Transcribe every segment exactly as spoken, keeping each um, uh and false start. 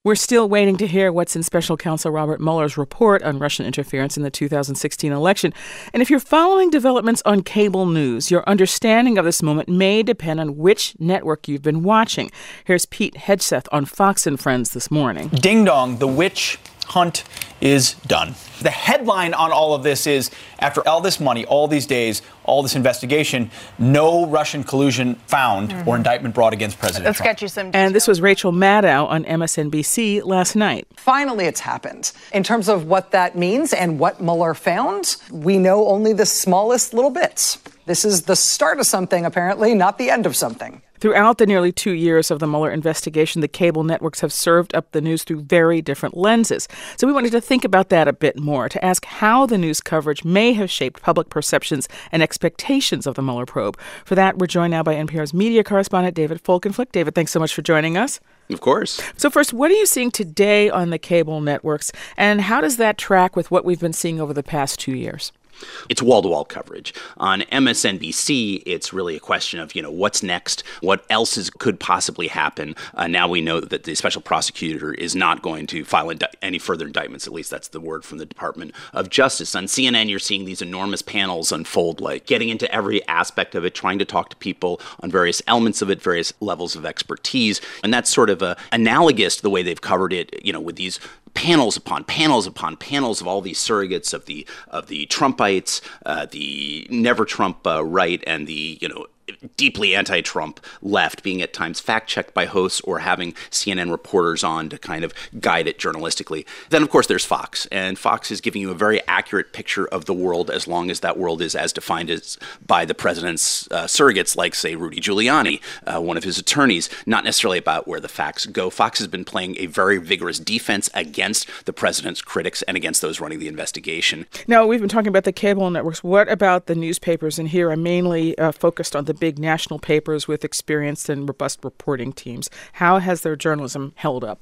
We're still waiting to hear what's in Special Counsel Robert Mueller's report on Russian interference in the two thousand sixteen election. And if you're following developments on cable news, your understanding of this moment may depend on which network you've been watching. Here's Pete Hegseth on Fox and Friends this morning. Ding dong, the witch hunt is done. The headline on all of this is, after all this money, all these days, all this investigation, no Russian collusion found mm-hmm. or indictment brought against President Let's Trump. get you some details. And this was Rachel Maddow on M S N B C last night. Finally, it's happened. In terms of what that means and what Mueller found, we know only the smallest little bits. This is the start of something, apparently, not the end of something. Throughout the nearly two years of the Mueller investigation, the cable networks have served up the news through very different lenses. So we wanted to think about that a bit more, to ask how the news coverage may have shaped public perceptions and expectations of the Mueller probe. For that, we're joined now by N P R's media correspondent, David Folkenflik. David, thanks so much for joining us. Of course. So first, what are you seeing today on the cable networks, and how does that track with what we've been seeing over the past two years? It's wall-to-wall coverage. On M S N B C, it's really a question of, you know, what's next? What else is, could possibly happen? Uh, now we know that the special prosecutor is not going to file indi- any further indictments. At least that's the word from the Department of Justice. On C N N, you're seeing these enormous panels unfold, like getting into every aspect of it, trying to talk to people on various elements of it, various levels of expertise. And that's sort of uh, analogous to the way they've covered it, you know, with these panels upon panels upon panels of all these surrogates of the of the Trumpites, uh, the never Trump uh, right, and the, you know, deeply anti-Trump left being at times fact-checked by hosts or having C N N reporters on to kind of guide it journalistically. Then, of course, there's Fox, and Fox is giving you a very accurate picture of the world as long as that world is as defined as by the president's uh, surrogates, like, say, Rudy Giuliani, uh, one of his attorneys, not necessarily about where the facts go. Fox has been playing a very vigorous defense against the president's critics and against those running the investigation. Now, we've been talking about the cable networks. What about the newspapers? And here I'm mainly uh, focused on the big national papers with experienced and robust reporting teams. How has their journalism held up?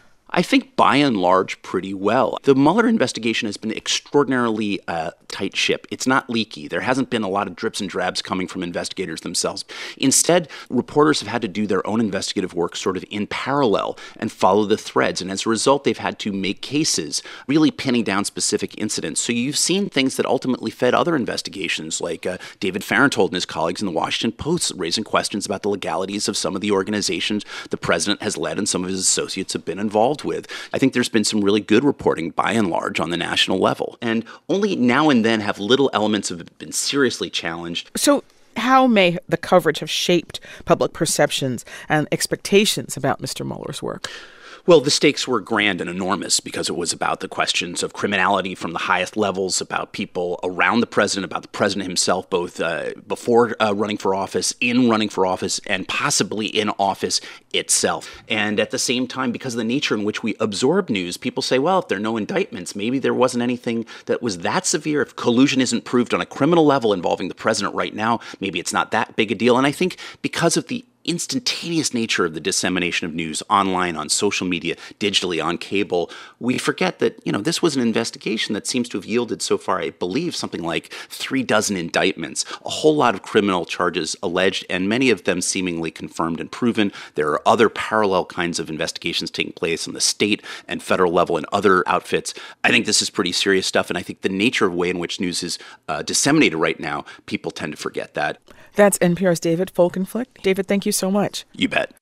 I think by and large pretty well. The Mueller investigation has been extraordinarily uh, tight ship. It's not leaky. There hasn't been a lot of drips and drabs coming from investigators themselves. Instead, reporters have had to do their own investigative work sort of in parallel and follow the threads. And as a result, they've had to make cases, really pinning down specific incidents. So you've seen things that ultimately fed other investigations, like uh, David Fahrenthold and his colleagues in the Washington Post raising questions about the legalities of some of the organizations the president has led and some of his associates have been involved with. I think there's been some really good reporting by and large on the national level. And only now and then have little elements of it been seriously challenged. So how may the coverage have shaped public perceptions and expectations about Mister Mueller's work? Well, the stakes were grand and enormous because it was about the questions of criminality from the highest levels, about people around the president, about the president himself, both uh, before uh, running for office, in running for office, and possibly in office itself. And at the same time, because of the nature in which we absorb news, people say, well, if there are no indictments, maybe there wasn't anything that was that severe. If collusion isn't proved on a criminal level involving the president right now, maybe it's not that big a deal. And I think because of the instantaneous nature of the dissemination of news online, on social media, digitally, on cable, we forget that, you know, this was an investigation that seems to have yielded so far, I believe, something like three dozen indictments, a whole lot of criminal charges alleged, and many of them seemingly confirmed and proven. There are other parallel kinds of investigations taking place on the state and federal level and other outfits. I think this is pretty serious stuff, and I think the nature of the way in which news is uh, disseminated right now, people tend to forget that. That's N P R's David Folkenflik. David, thank you so much. You bet.